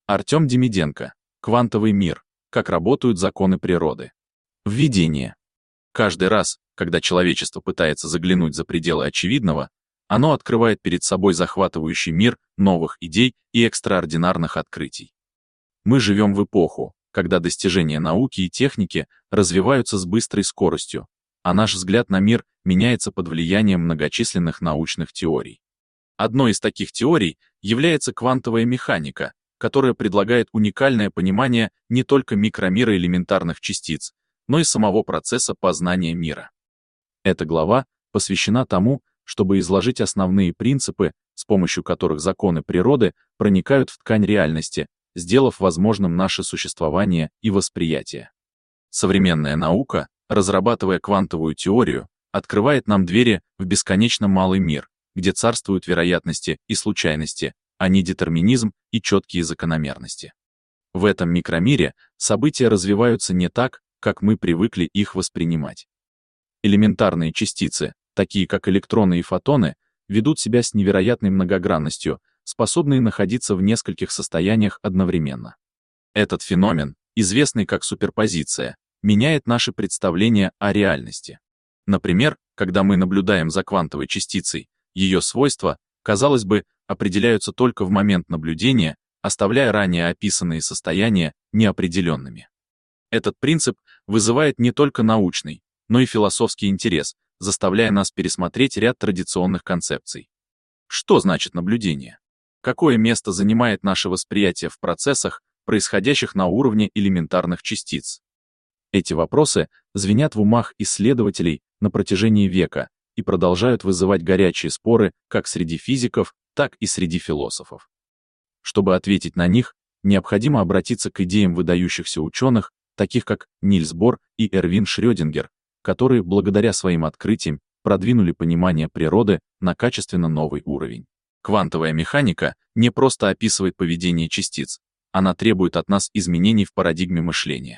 Артем Демиденко. Квантовый мир. Как работают законы природы. Введение. Каждый раз, когда человечество пытается заглянуть за пределы очевидного, оно открывает перед собой захватывающий мир новых идей и экстраординарных открытий. Мы живем в эпоху, когда достижения науки и техники развиваются с быстрой скоростью, а наш взгляд на мир меняется под влиянием многочисленных научных теорий. Одной из таких теорий является квантовая механика, которая предлагает уникальное понимание не только микромира элементарных частиц, но и самого процесса познания мира. Эта глава посвящена тому, чтобы изложить основные принципы, с помощью которых законы природы проникают в ткань реальности, сделав возможным наше существование и восприятие. Современная наука, разрабатывая квантовую теорию, открывает нам двери в бесконечно малый мир, где царствуют вероятности и случайности, а не детерминизм и четкие закономерности. В этом микромире события развиваются не так, как мы привыкли их воспринимать. Элементарные частицы, такие как электроны и фотоны, ведут себя с невероятной многогранностью, способные находиться в нескольких состояниях одновременно. Этот феномен, известный как суперпозиция, меняет наше представление о реальности. Например, когда мы наблюдаем за квантовой частицей, ее свойства, казалось бы, определяются только в момент наблюдения, оставляя ранее описанные состояния неопределенными. Этот принцип вызывает не только научный, но и философский интерес, заставляя нас пересмотреть ряд традиционных концепций. Что значит наблюдение? Какое место занимает наше восприятие в процессах, происходящих на уровне элементарных частиц? Эти вопросы звенят в умах исследователей на протяжении века и продолжают вызывать горячие споры как среди физиков, так и среди философов. Чтобы ответить на них, необходимо обратиться к идеям выдающихся ученых, таких как Нильс Бор и Эрвин Шрёдингер, которые благодаря своим открытиям продвинули понимание природы на качественно новый уровень. Квантовая механика не просто описывает поведение частиц, она требует от нас изменений в парадигме мышления.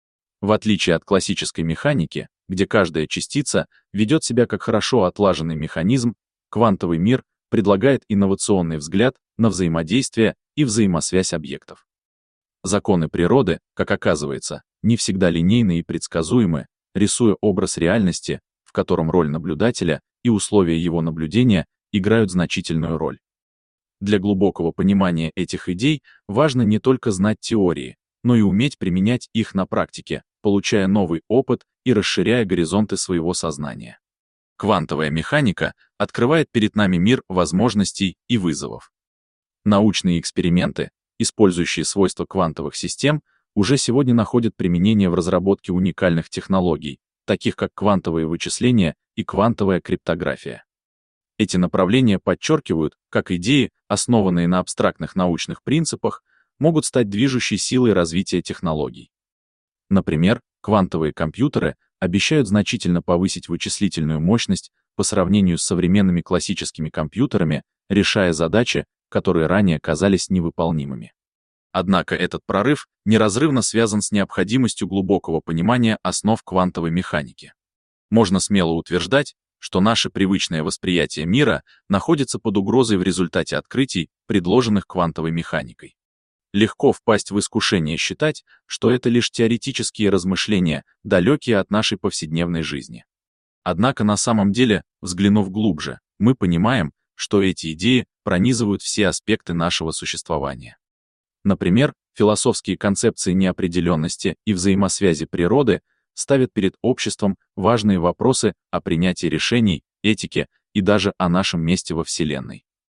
В отличие от классической механики, где каждая частица ведет себя как хорошо отлаженный механизм, квантовый мир предлагает инновационный взгляд на взаимодействие и взаимосвязь объектов. Законы природы, как оказывается, не всегда линейны и предсказуемы, рисуя образ реальности, в котором роль наблюдателя и условия его наблюдения играют значительную роль. Для глубокого понимания этих идей важно не только знать теории, но и уметь применять их на практике, получая новый опыт и расширяя горизонты своего сознания. Квантовая механика открывает перед нами мир возможностей и вызовов. Научные эксперименты, использующие свойства квантовых систем, уже сегодня находят применение в разработке уникальных технологий, таких как квантовые вычисления и квантовая криптография. Эти направления подчеркивают, как идеи, основанные на абстрактных научных принципах, могут стать движущей силой развития технологий. Например, квантовые компьютеры обещают значительно повысить вычислительную мощность по сравнению с современными классическими компьютерами, решая задачи, которые ранее казались невыполнимыми. Однако этот прорыв неразрывно связан с необходимостью глубокого понимания основ квантовой механики. Можно смело утверждать, что наше привычное восприятие мира находится под угрозой в результате открытий, предложенных квантовой механикой. Легко впасть в искушение считать, что это лишь теоретические размышления, далекие от нашей повседневной жизни. Однако на самом деле, взглянув глубже, мы понимаем, что эти идеи пронизывают все аспекты нашего существования. Например, философские концепции неопределенности и взаимосвязи природы ставят перед обществом важные вопросы о принятии решений, этике и даже о нашем месте во Вселенной.